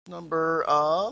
Number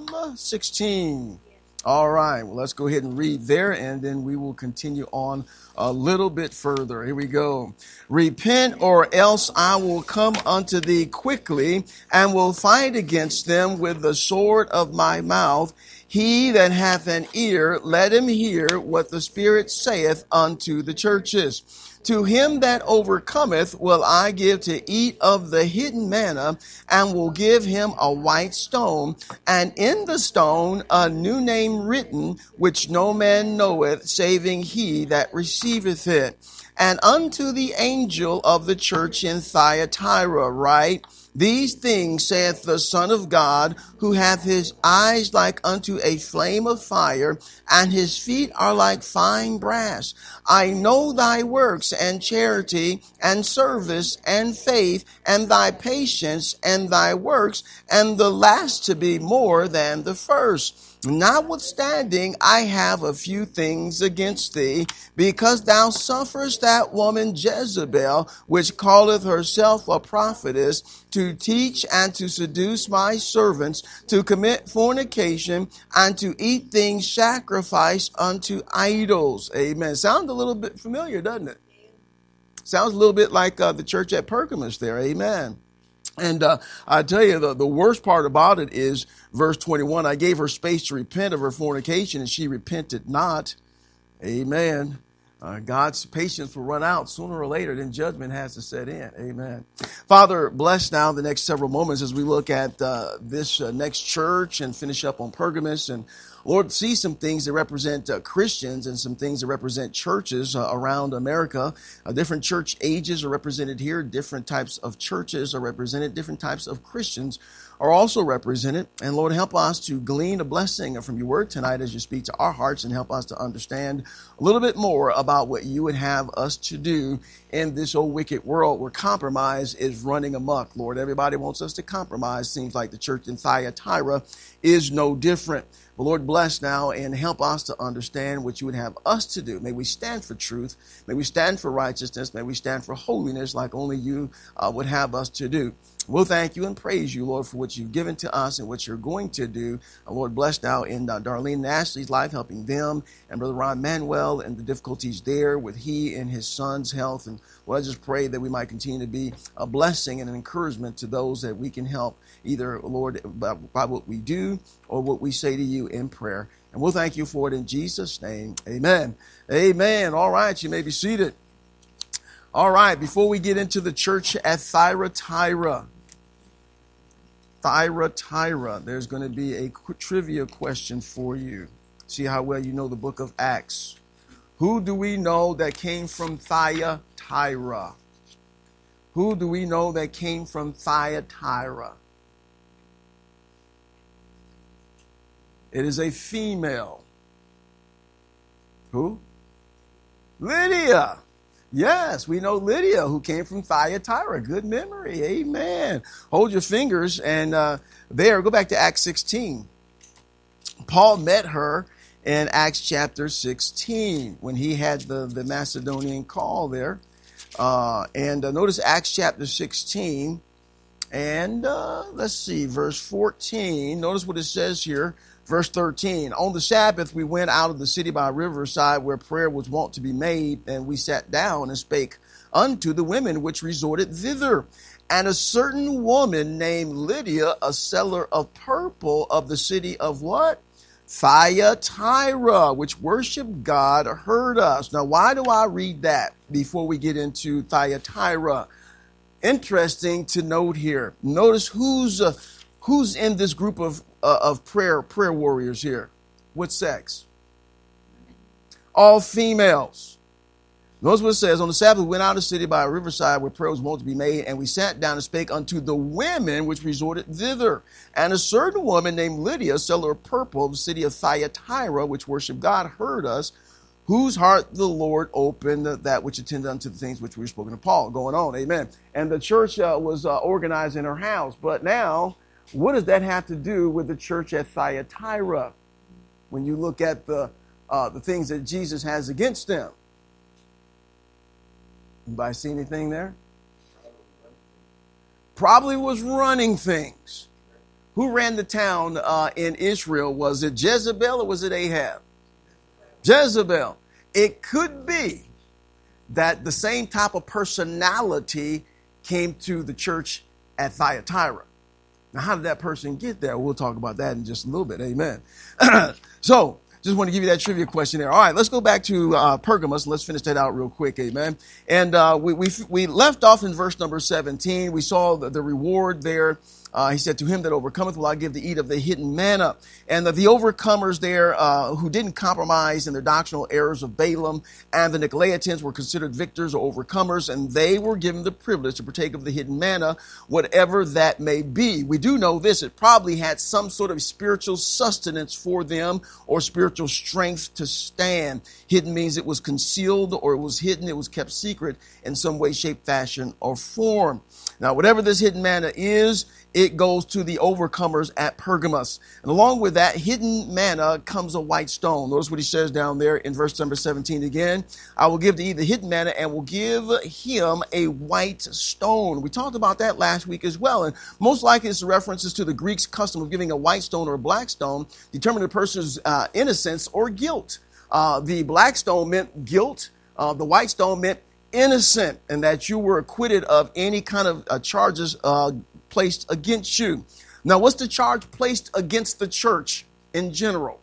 16. All right, well, let's go ahead and read there, and then we will continue on a little bit further. Here we go. Repent, or else I will come unto thee quickly, and will fight against them with the sword of my mouth. He that hath an ear, let him hear what the Spirit saith unto the churches. To him that overcometh will I give to eat of the hidden manna, and will give him a white stone, and in the stone a new name written, which no man knoweth, saving he that receiveth it. And unto the angel of the church in Thyatira write, These things saith the Son of God, who hath his eyes like unto a flame of fire, and his feet are like fine brass. I know thy works, and charity, and service, and faith, and thy patience, and thy works, and the last to be more than the first. Notwithstanding, I have a few things against thee, because thou sufferest that woman Jezebel, which calleth herself a prophetess, to teach and to seduce my servants to commit fornication and to eat things sacrificed unto idols. Amen. Sounds a little bit familiar, doesn't it? Sounds a little bit like the church at Pergamos there. Amen. And I tell you, the worst part about it is verse 21. I gave her space to repent of her fornication, and she repented not. Amen. God's patience will run out sooner or later, then judgment has to set in. Amen. Father, bless now the next several moments as we look at this next church and finish up on Pergamos. And Lord, see some things that represent Christians and some things that represent churches around America. Different church ages are represented here. Different types of churches are represented. Different types of Christians are also represented. And Lord, help us to glean a blessing from your word tonight as you speak to our hearts, and help us to understand a little bit more about what you would have us to do in this old wicked world where compromise is running amok. Lord, everybody wants us to compromise. Seems like the church in Thyatira is no different. But Lord, bless now and help us to understand what you would have us to do. May we stand for truth. May we stand for righteousness. May we stand for holiness like only you would have us to do. We'll thank you and praise you, Lord, for what you've given to us and what you're going to do. Lord, bless now in Darlene and Ashley's life, helping them, and Brother Ron Manuel and the difficulties there with he and his son's health. And Lord, I just pray that we might continue to be a blessing and an encouragement to those that we can help, either, Lord, by what we do or what we say to you in prayer. And we'll thank you for it in Jesus' name. Amen. Amen. All right, you may be seated. All right, before we get into the church at Thyatira, there's going to be a trivia question for you. See how well you know the book of Acts. Who do we know that came from Thyatira? Who do we know that came from Thyatira? It is a female. Who? Lydia. Yes, we know Lydia, who came from Thyatira. Good memory. Amen. Hold your fingers and go back to Acts 16. Paul met her in Acts chapter 16 when he had the Macedonian call there. Notice Acts chapter 16 and let's see, verse 14. Notice what it says here. Verse 13, on the Sabbath, we went out of the city by a riverside where prayer was wont to be made, and we sat down and spake unto the women which resorted thither. And a certain woman named Lydia, a seller of purple of the city of what? Thyatira, which worshiped God, heard us. Now, why do I read that before we get into Thyatira? Interesting to note here. Notice who's in this group of prayer warriors here. What sex? All females. Notice what it says. On the Sabbath, we went out of the city by a riverside where prayer was wont to be made, and we sat down and spake unto the women which resorted thither. And a certain woman named Lydia, seller of purple of the city of Thyatira, which worshiped God, heard us, whose heart the Lord opened, that which attended unto the things which were spoken to Paul. Going on, amen. And the church was organized in her house. But now, what does that have to do with the church at Thyatira? When you look at the things that Jesus has against them. Anybody see anything there? Probably was running things. Who ran the town in Israel? Was it Jezebel or was it Ahab? Jezebel. It could be that the same type of personality came to the church at Thyatira. Now, how did that person get there? We'll talk about that in just a little bit. Amen. So, just want to give you that trivia question there. All right, let's go back to Pergamos. Let's finish that out real quick. Amen. And we left off in verse number 17. We saw the reward there. He said, to him that overcometh will I give to eat of the hidden manna. And the overcomers there who didn't compromise in their doctrinal errors of Balaam and the Nicolaitans were considered victors or overcomers, and they were given the privilege to partake of the hidden manna, whatever that may be. We do know this. It probably had some sort of spiritual sustenance for them or spiritual strength to stand. Hidden means it was concealed or it was hidden. It was kept secret in some way, shape, fashion, or form. Now, whatever this hidden manna is, it goes to the overcomers at Pergamos. And along with that hidden manna comes a white stone. Notice what he says down there in verse number 17 again. I will give to eat the hidden manna and will give him a white stone. We talked about that last week as well. And most likely it's references to the Greeks' custom of giving a white stone or a black stone, determining a person's innocence or guilt. The black stone meant guilt. The white stone meant innocent, and that you were acquitted of any kind of charges placed against you. Now, what's the charge placed against the church in general?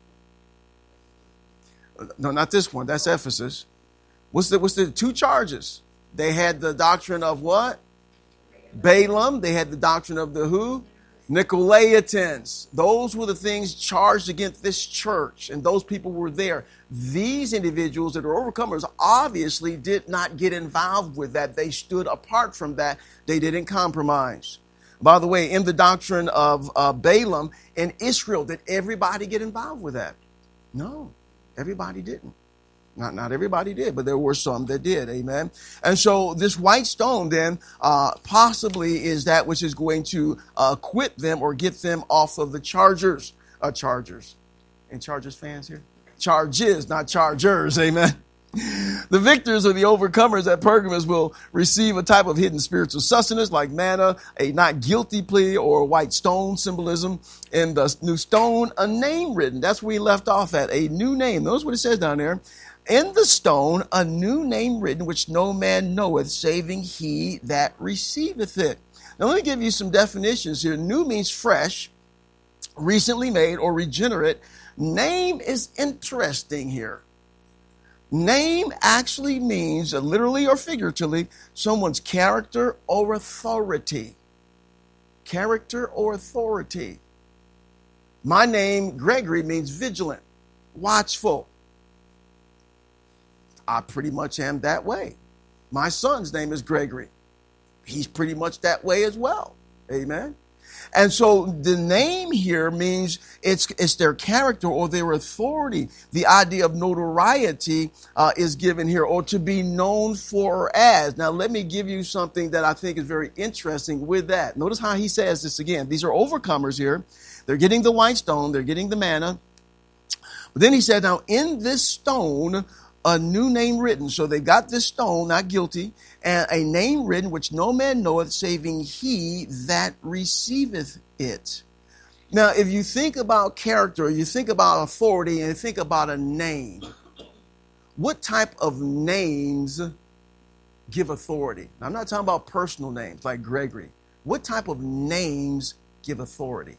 No, not this one. That's Ephesus. What's the two charges? They had the doctrine of what? Balaam. They had the doctrine of the who? Nicolaitans. Those were the things charged against this church, and those people were there. These individuals that are overcomers obviously did not get involved with that. They stood apart from that. They didn't compromise. By the way, in the doctrine of Balaam in Israel, did everybody get involved with that? No, everybody didn't. Not everybody did, but there were some that did. Amen. And so this white stone then possibly is that which is going to acquit them or get them off of the charges. Chargers. Any Chargers fans here? Charges, not chargers. Amen. The victors or the overcomers at Pergamos will receive a type of hidden spiritual sustenance like manna, a not guilty plea, or a white stone symbolism. In the new stone, a name written. That's where we left off at, a new name. Notice what it says down there. In the stone, a new name written, which no man knoweth, saving he that receiveth it. Now, let me give you some definitions here. New means fresh, recently made, or regenerate. Name is interesting here. Name actually means, literally or figuratively, someone's character or authority. Character or authority. My name, Gregory, means vigilant, watchful. I pretty much am that way. My son's name is Gregory. He's pretty much that way as well. Amen. And so the name here means it's their character or their authority. The idea of notoriety is given here, or to be known for or as. Now, let me give you something that I think is very interesting with that. Notice how he says this again. These are overcomers here. They're getting the white stone. They're getting the manna. But then he said, now in this stone, a new name written. So they got this stone, not guilty, and a name written which no man knoweth, saving he that receiveth it. Now, if you think about character, you think about authority, and you think about a name, what type of names give authority? Now, I'm not talking about personal names like Gregory. What type of names give authority?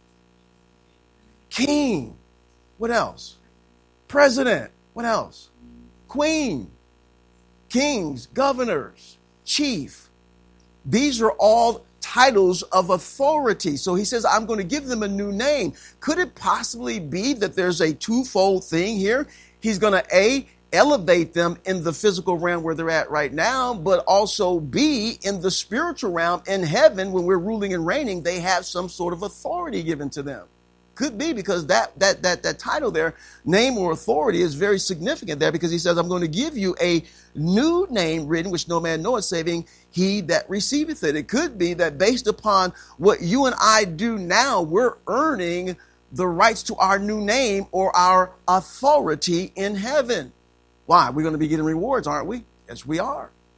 King. What else? President. What else? Queen, kings, governors, chief. These are all titles of authority. So he says, I'm going to give them a new name. Could it possibly be that there's a twofold thing here? He's going to, elevate them in the physical realm where they're at right now, but also B, in the spiritual realm in heaven, when we're ruling and reigning, they have some sort of authority given to them. Could be because that title there, name or authority, is very significant there, because he says, I'm going to give you a new name written, which no man knoweth, saving he that receiveth it. It could be that based upon what you and I do now, we're earning the rights to our new name or our authority in heaven. Why? We're going to be getting rewards, aren't we? Yes, we are.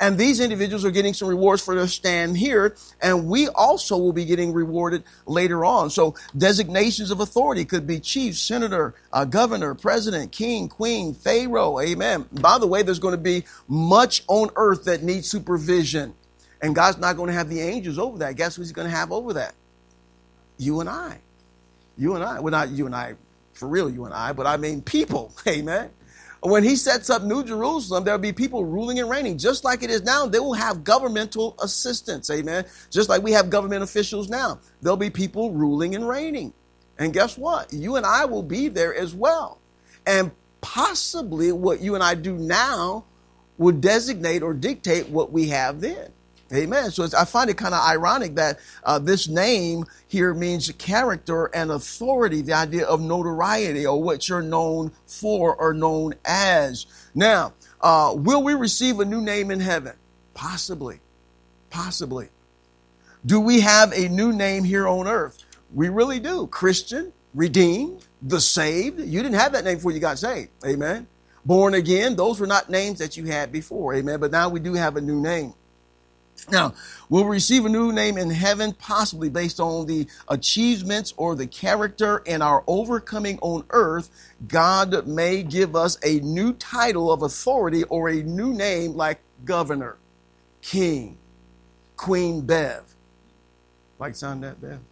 And these individuals are getting some rewards for their stand here. And we also will be getting rewarded later on. So designations of authority could be chief, senator, governor, president, king, queen, pharaoh. Amen. By the way, there's going to be much on earth that needs supervision. And God's not going to have the angels over that. Guess who's going to have over that? You and I. You and I. Well, not you and I, for real, you and I, but I mean people. Amen. When he sets up New Jerusalem, there'll be people ruling and reigning. Just like it is now, they will have governmental assistants. Amen. Just like we have government officials now. There'll be people ruling and reigning. And guess what? You and I will be there as well. And possibly what you and I do now will designate or dictate what we have then. Amen. So I find it kind of ironic that this name here means character and authority, the idea of notoriety or what you're known for or known as. Now, will we receive a new name in heaven? Possibly. Possibly. Do we have a new name here on earth? We really do. Christian, redeemed, the saved. You didn't have that name before you got saved. Amen. Born again. Those were not names that you had before. Amen. But now we do have a new name. Now, we'll receive a new name in heaven, possibly based on the achievements or the character in our overcoming on earth. God may give us a new title of authority or a new name like governor, king, Queen Bev. Like sound that, Bev?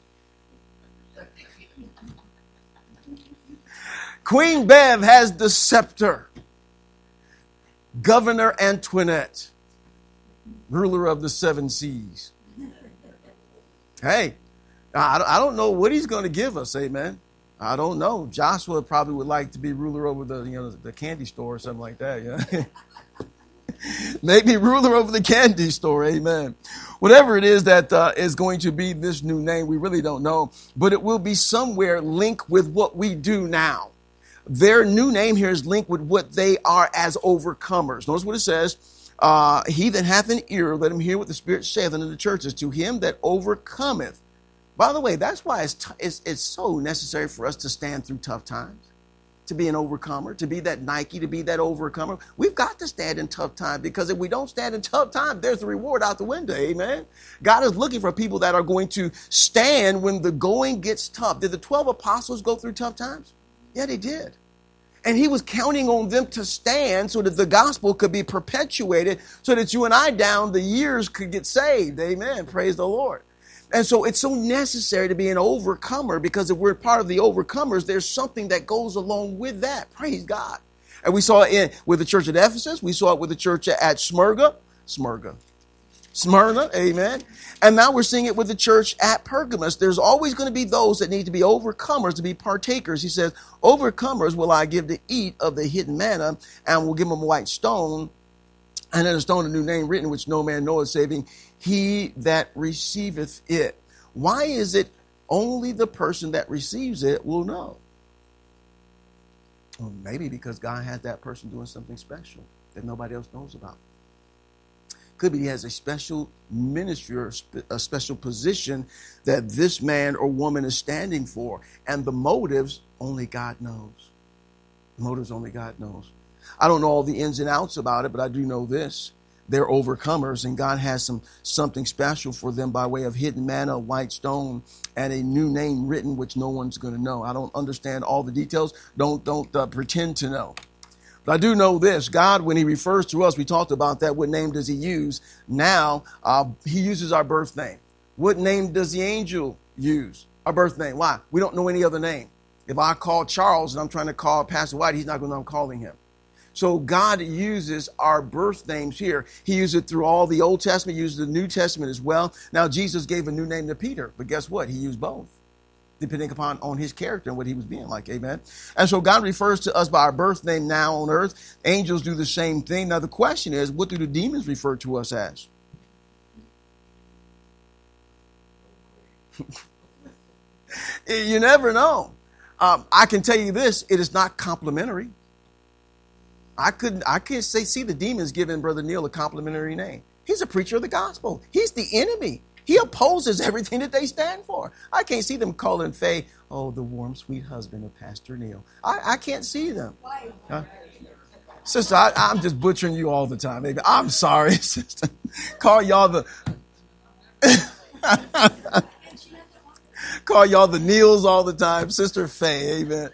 Queen Bev has the scepter. Governor Antoinette, ruler of the seven seas. Hey, I don't know what he's going to give us. Amen. I don't know. Joshua probably would like to be ruler over the candy store or something like that. Yeah. Maybe ruler over the candy store. Amen. Whatever it is that is going to be this new name, we really don't know. But it will be somewhere linked with what we do now. Their new name here is linked with what they are as overcomers. Notice what it says. He that hath an ear, let him hear what the Spirit saith unto the churches. To him that overcometh. By the way, that's why it's so necessary for us to stand through tough times. To be an overcomer, to be that Nike, to be that overcomer. We've got to stand in tough times, because if we don't stand in tough times, there's the reward out the window. Amen. God is looking for people that are going to stand when the going gets tough. Did the 12 apostles go through tough times? Yeah, they did. And he was counting on them to stand so that the gospel could be perpetuated, so that you and I down the years could get saved. Amen. Praise the Lord. And so it's so necessary to be an overcomer, because if we're part of the overcomers, there's something that goes along with that. Praise God. And we saw it with the church at Ephesus. We saw it with the church at Smyrna. Amen. And now we're seeing it with the church at Pergamos. There's always going to be those that need to be overcomers, to be partakers. He says, overcomers will I give to eat of the hidden manna, and will give them a white stone, and then a stone, a new name written, which no man knoweth, saving he that receiveth it. Why is it only the person that receives it will know? Well, maybe because God has that person doing something special that nobody else knows about. Could be he has a special ministry or a special position that this man or woman is standing for. And the motives, only God knows. The motives, only God knows. I don't know all the ins and outs about it, but I do know this. They're overcomers, and God has something special for them by way of hidden manna, a white stone, and a new name written, which no one's going to know. I don't understand all the details. Don't pretend to know. But I do know this. God, when he refers to us, we talked about that. What name does he use? Now, he uses our birth name. What name does the angel use? Our birth name. Why? We don't know any other name. If I call Charles and I'm trying to call Pastor White, he's not going to know I'm calling him. So God uses our birth names here. He used it through all the Old Testament, he used the New Testament as well. Now, Jesus gave a new name to Peter, but guess what? He used both, depending upon on his character and what he was being like. Amen. And so God refers to us by our birth name now on earth. Angels do the same thing. Now, the question is, what do the demons refer to us as? You never know. I can tell you this, it is not complimentary. I can't see the demons giving Brother Neil a complimentary name. He's a preacher of the gospel. He's the enemy. He opposes everything that they stand for. I can't see them calling Faye, oh, the warm, sweet husband of Pastor Neil. I can't see them. Huh? Sister, I'm just butchering you all the time. Baby. I'm sorry, sister. Call y'all the call y'all the Neils all the time. Sister Faye, amen.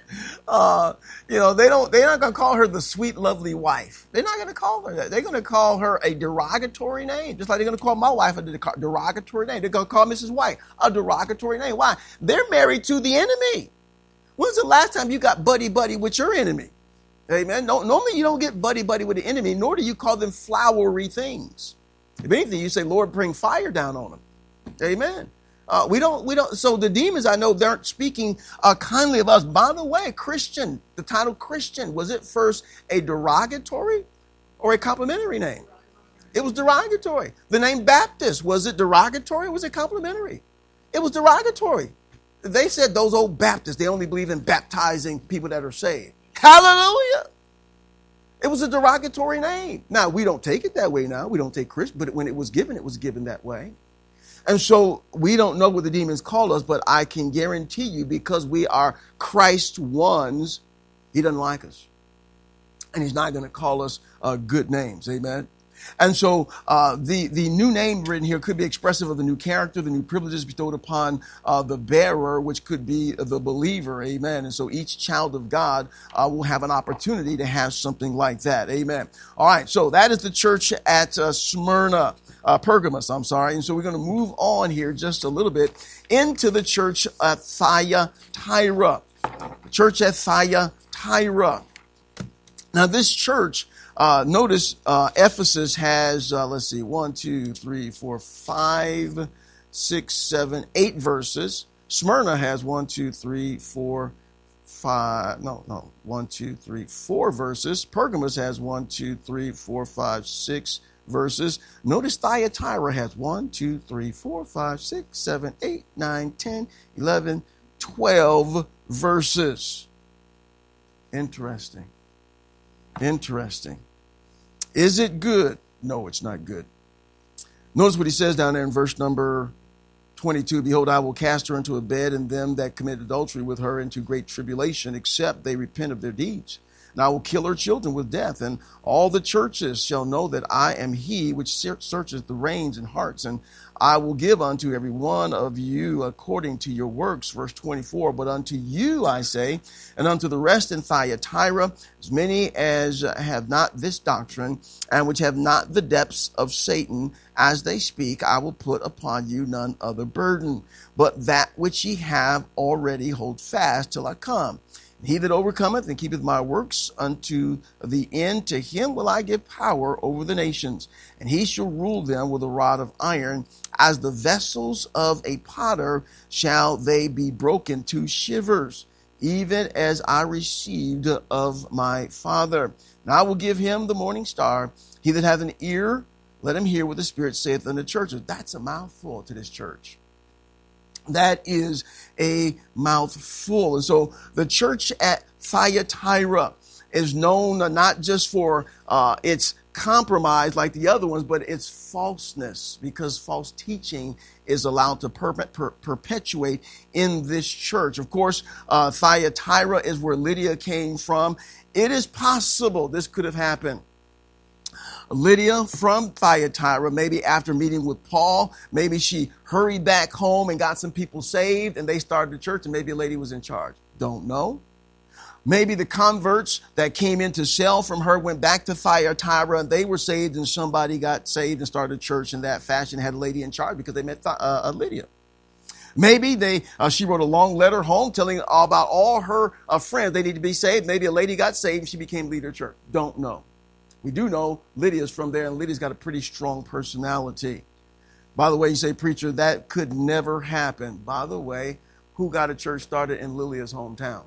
They're not going to call her the sweet, lovely wife. They're not going to call her that. They're going to call her a derogatory name, just like they're going to call my wife a derogatory name. They're going to call Mrs. White a derogatory name. Why? They're married to the enemy. When's the last time you got buddy-buddy with your enemy? Amen. No, normally you don't get buddy-buddy with the enemy, nor do you call them flowery things. If anything, you say, Lord, bring fire down on them. Amen. We don't. So the demons, I know, they aren't speaking kindly of us. By the way, Christian, the title Christian, was it first a derogatory or a complimentary name? It was derogatory. The name Baptist, was it derogatory or was it complimentary? It was derogatory. They said those old Baptists, they only believe in baptizing people that are saved. Hallelujah. It was a derogatory name. Now, we don't take it that way now. We don't take Christian, but when it was given that way. And so we don't know what the demons call us, but I can guarantee you, because we are Christ ones, he doesn't like us. And he's not going to call us good names. Amen. And so the new name written here could be expressive of the new character, the new privileges bestowed upon the bearer, which could be the believer. Amen. And so each child of God will have an opportunity to have something like that. Amen. All right. So that is the church at Pergamos, I'm sorry. And so we're going to move on here just a little bit into the church at Thyatira. The church at Thyatira. Now this church, notice Ephesus has, 1, 2, 3, 4, 5, 6, 7, 8 verses. Smyrna has 1, 2, 3, 4, 5, 1, 2, 3, 4 verses. Pergamos has 1, 2, 3, 4, 5, 6 verses. Notice Thyatira has 1, 2, 3, 4, 5, 6, 7, 8, 9, 10, 11, 12 verses. Interesting. Is it good? No, it's not good. Notice what he says down there in verse number 22. Behold, I will cast her into a bed, and them that commit adultery with her into great tribulation, except they repent of their deeds. And I will kill her children with death, and all the churches shall know that I am he which searches the reins and hearts, and I will give unto every one of you according to your works. Verse 24, but unto you I say, and unto the rest in Thyatira, as many as have not this doctrine, and which have not the depths of Satan, as they speak, I will put upon you none other burden, but that which ye have already hold fast till I come. He that overcometh and keepeth my works unto the end, to him will I give power over the nations, and he shall rule them with a rod of iron. As the vessels of a potter shall they be broken to shivers, even as I received of my Father. And I will give him the morning star. He that hath an ear, let him hear what the Spirit saith unto the churches. That's a mouthful to this church. That is a mouthful. And so the church at Thyatira is known not just for its compromise like the other ones, but its falseness, because false teaching is allowed to perpetuate in this church. Of course, Thyatira is where Lydia came from. It is possible this could have happened. Lydia from Thyatira, maybe after meeting with Paul, maybe she hurried back home and got some people saved and they started the church, and maybe a lady was in charge. Don't know. Maybe the converts that came in to sell from her went back to Thyatira and they were saved, and somebody got saved and started a church in that fashion, had a lady in charge because they met Lydia. Maybe she wrote a long letter home telling about all her friends they need to be saved. Maybe a lady got saved and she became leader of church. Don't know. We do know Lydia's from there, and Lydia's got a pretty strong personality. By the way, you say, preacher, that could never happen. By the way, who got a church started in Lydia's hometown?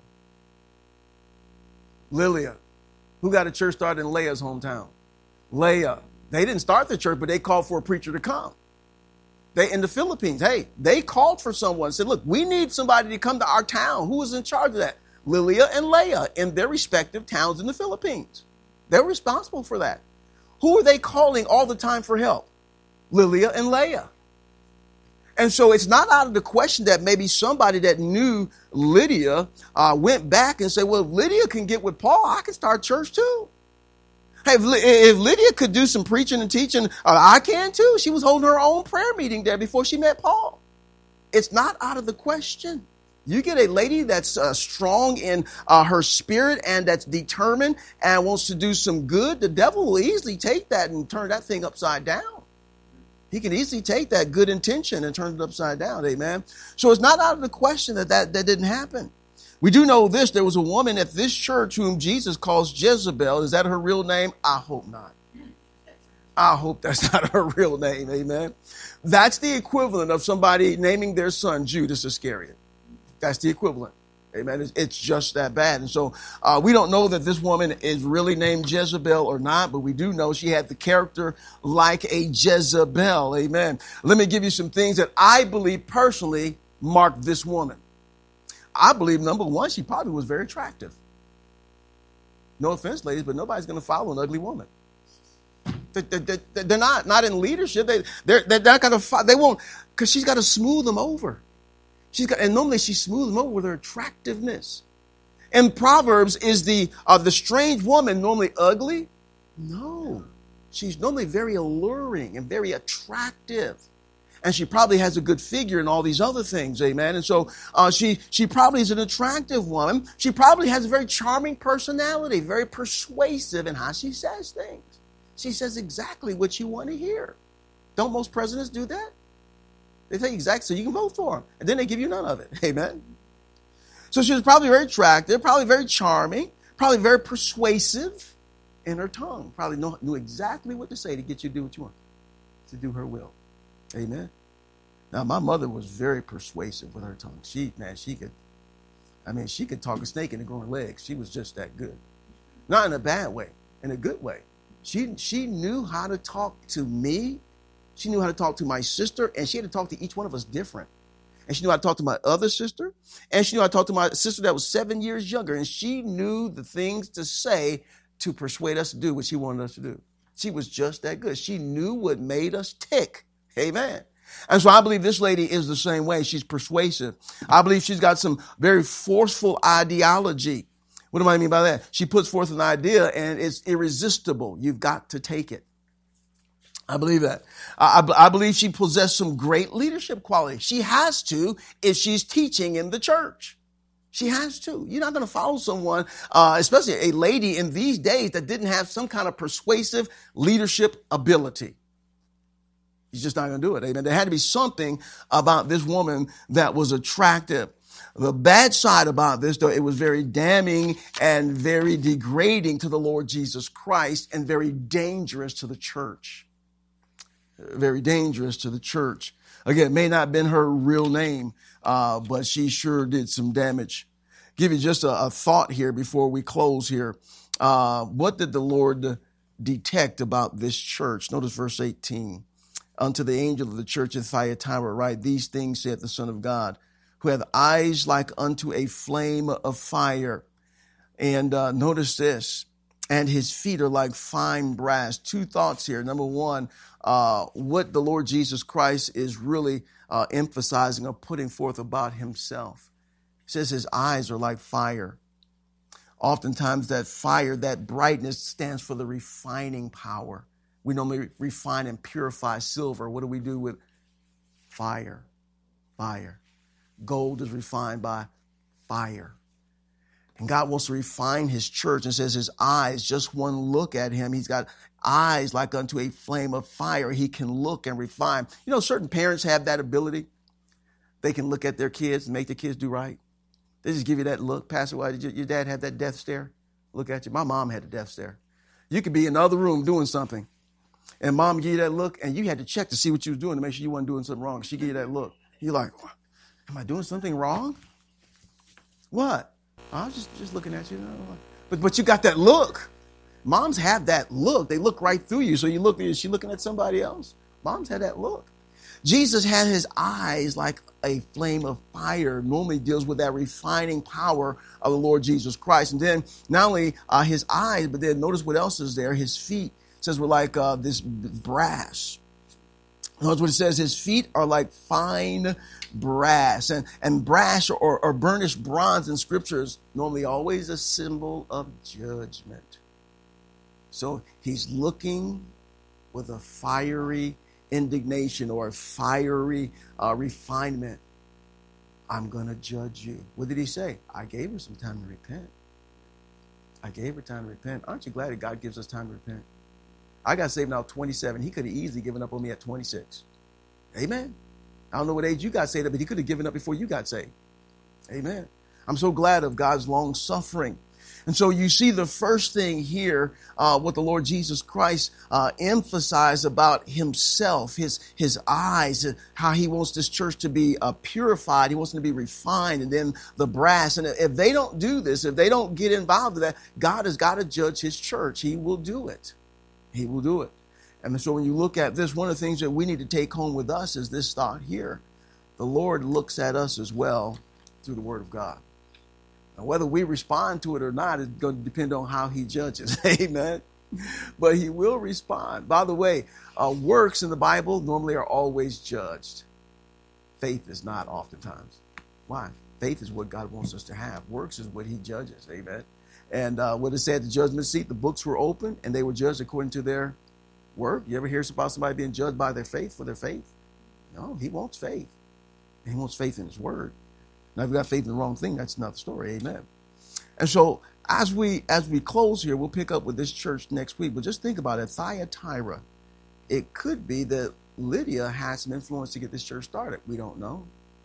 Lydia. Who got a church started in Leah's hometown? Leah. They didn't start the church, but they called for a preacher to come. They in the Philippines, they called for someone, said, look, we need somebody to come to our town. Who was in charge of that? Lydia and Leah in their respective towns in the Philippines. They're responsible for that. Who are they calling all the time for help? Lydia and Leah. And so it's not out of the question that maybe somebody that knew Lydia went back and said, well, if Lydia can get with Paul, I can start church too. Hey, if Lydia could do some preaching and teaching, I can too. She was holding her own prayer meeting there before she met Paul. It's not out of the question. You get a lady that's strong in her spirit and that's determined and wants to do some good, the devil will easily take that and turn that thing upside down. He can easily take that good intention and turn it upside down, amen? So it's not out of the question that didn't happen. We do know this. There was a woman at this church whom Jesus calls Jezebel. Is that her real name? I hope not. I hope that's not her real name, amen? That's the equivalent of somebody naming their son Judas Iscariot. That's the equivalent. Amen. It's just that bad. And so we don't know that this woman is really named Jezebel or not, but we do know she had the character like a Jezebel. Amen. Let me give you some things that I believe personally marked this woman. I believe, number one, she probably was very attractive. No offense, ladies, but nobody's going to follow an ugly woman. They're not in leadership. They're not going to, they won't, because she's got to smooth them over. And normally she smooths them over with her attractiveness. In Proverbs, is the strange woman normally ugly? No. She's normally very alluring and very attractive. And she probably has a good figure and all these other things, amen? And so she probably is an attractive woman. She probably has a very charming personality, very persuasive in how she says things. She says exactly what you want to hear. Don't most presidents do that? They tell you exactly so you can vote for them. And then they give you none of it. Amen. So she was probably very attractive, probably very charming, probably very persuasive in her tongue. Probably knew exactly what to say to get you to do what you want, to do her will. Amen. Now, my mother was very persuasive with her tongue. She could talk a snake into growing legs. She was just that good. Not in a bad way, in a good way. She knew how to talk to me. She knew how to talk to my sister, and she had to talk to each one of us different. And she knew how to talk to my other sister, and she knew how to talk to my sister that was 7 years younger, and she knew the things to say to persuade us to do what she wanted us to do. She was just that good. She knew what made us tick. Amen. And so I believe this lady is the same way. She's persuasive. I believe she's got some very forceful ideology. What do I mean by that? She puts forth an idea, and it's irresistible. You've got to take it. I believe that. I believe she possessed some great leadership qualities. She has to if she's teaching in the church. She has to. You're not going to follow someone, especially a lady in these days that didn't have some kind of persuasive leadership ability. You're just not going to do it. Amen. There had to be something about this woman that was attractive. The bad side about this, though, it was very damning and very degrading to the Lord Jesus Christ and very dangerous to the church. Very dangerous to the church. Again, it may not have been her real name, but she sure did some damage. Give you just a thought here before we close here. What did the Lord detect about this church? Notice verse 18. Unto the angel of the church of Thyatira write, these things saith the Son of God, who hath eyes like unto a flame of fire. And notice this, and his feet are like fine brass. Two thoughts here. Number one, what the Lord Jesus Christ is really emphasizing or putting forth about himself. He says his eyes are like fire. Oftentimes that fire, that brightness stands for the refining power. We normally refine and purify silver. What do we do with fire? Fire. Gold is refined by fire. And God wants to refine his church and says his eyes, just one look at him, he's got eyes like unto a flame of fire. He can look and refine. You know, certain parents have that ability. They can look at their kids and make their kids do right. They just give you that look. Pastor, why did your dad have that death stare? Look at you. My mom had a death stare. You could be in the other room doing something, and mom give you that look, and you had to check to see what you was doing to make sure you weren't doing something wrong. She gave you that look. You're like, am I doing something wrong? What? I was just looking at you. But you got that look. Moms have that look. They look right through you. So you look, is she looking at somebody else? Moms had that look. Jesus had his eyes like a flame of fire. Normally deals with that refining power of the Lord Jesus Christ. And then not only his eyes, but then notice what else is there. His feet. It says we're like this brass. Notice what it says. His feet are like fine brass. And brass or burnished bronze in scripture is normally always a symbol of judgment. So he's looking with a fiery indignation or a fiery refinement. I'm going to judge you. What did he say? I gave her some time to repent. I gave her time to repent. Aren't you glad that God gives us time to repent? I got saved now at 27. He could have easily given up on me at 26. Amen. I don't know what age you got saved at, but he could have given up before you got saved. Amen. I'm so glad of God's long suffering. And so you see the first thing here, what the Lord Jesus Christ emphasized about himself, his eyes, how he wants this church to be purified. He wants them to be refined, and then the brass. And if they don't do this, if they don't get involved in that, God has got to judge his church. He will do it. He will do it. And so when you look at this, one of the things that we need to take home with us is this thought here. The Lord looks at us as well through the Word of God. Now, whether we respond to it or not is going to depend on how he judges. Amen. But he will respond. By the way, works in the Bible normally are always judged. Faith is not oftentimes. Why? Faith is what God wants us to have. Works is what he judges. Amen. And what it said at the judgment seat, the books were open and they were judged according to their work. You ever hear about somebody being judged by their faith for their faith? No, he wants faith. He wants faith in his word. Now, if you got faith in the wrong thing, that's another story. Amen. And so as we close here, we'll pick up with this church next week. But just think about it. Thyatira. It could be that Lydia had some influence to get this church started. We don't know.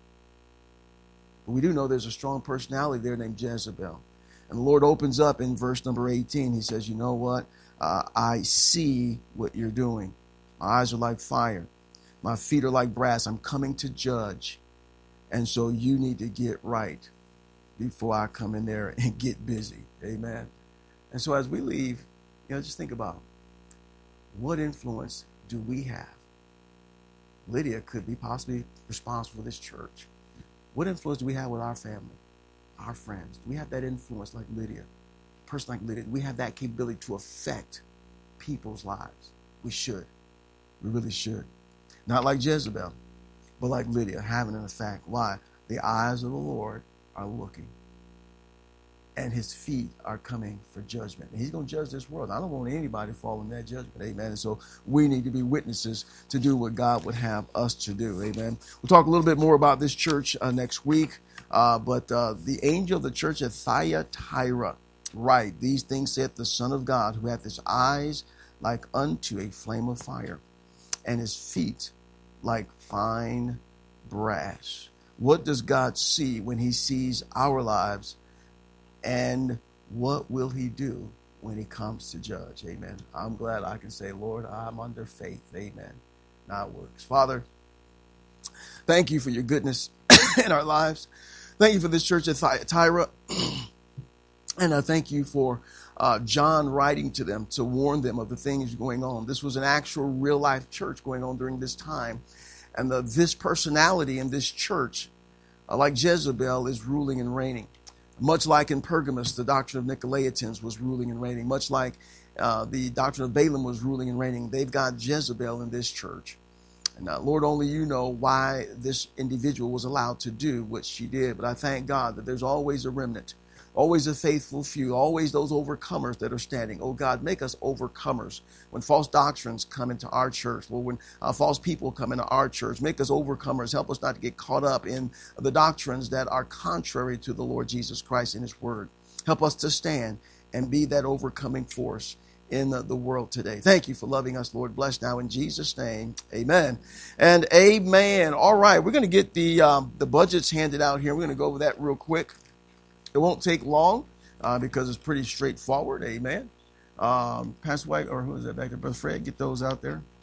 But we do know there's a strong personality there named Jezebel. And the Lord opens up in verse number 18. He says, you know what? I see what you're doing. My eyes are like fire. My feet are like brass. I'm coming to judge. And so you need to get right before I come in there and get busy. Amen. And so as we leave, just think about what influence do we have? Lydia could be possibly responsible for this church. What influence do we have with our family, our friends? Do we have that influence like Lydia? A person like Lydia, do we have that capability to affect people's lives? We should. We really should. Not like Jezebel, but like Lydia, having an effect. Why? The eyes of the Lord are looking, and his feet are coming for judgment. And he's going to judge this world. I don't want anybody to fall in that judgment. Amen. And so we need to be witnesses to do what God would have us to do. Amen. We'll talk a little bit more about this church next week. But the angel of the church at Thyatira, right, these things saith the Son of God, who hath his eyes like unto a flame of fire, and his feet like fine brass. What does God see when he sees our lives? And what will he do when he comes to judge? Amen. I'm glad I can say, Lord, I'm under faith. Amen. Not works. Father, thank you for your goodness in our lives. Thank you for this church at Thyatira. And I thank you for John writing to them to warn them of the things going on. This was an actual real life church going on during this time. And this personality in this church, like Jezebel, is ruling and reigning. Much like in Pergamos, the doctrine of Nicolaitans was ruling and reigning. Much like the doctrine of Balaam was ruling and reigning. They've got Jezebel in this church. And Lord, only you know why this individual was allowed to do what she did. But I thank God that there's always a remnant, always a faithful few, always those overcomers that are standing. Oh, God, make us overcomers. When false doctrines come into our church, or when false people come into our church, make us overcomers. Help us not to get caught up in the doctrines that are contrary to the Lord Jesus Christ and his word. Help us to stand and be that overcoming force in the world today. Thank you for loving us, Lord. Bless now in Jesus' name. Amen and amen. All right, we're going to get the budgets handed out here. We're going to go over that real quick. It won't take long because it's pretty straightforward. Amen. Pastor White, or who is that back there? Brother Fred, get those out there.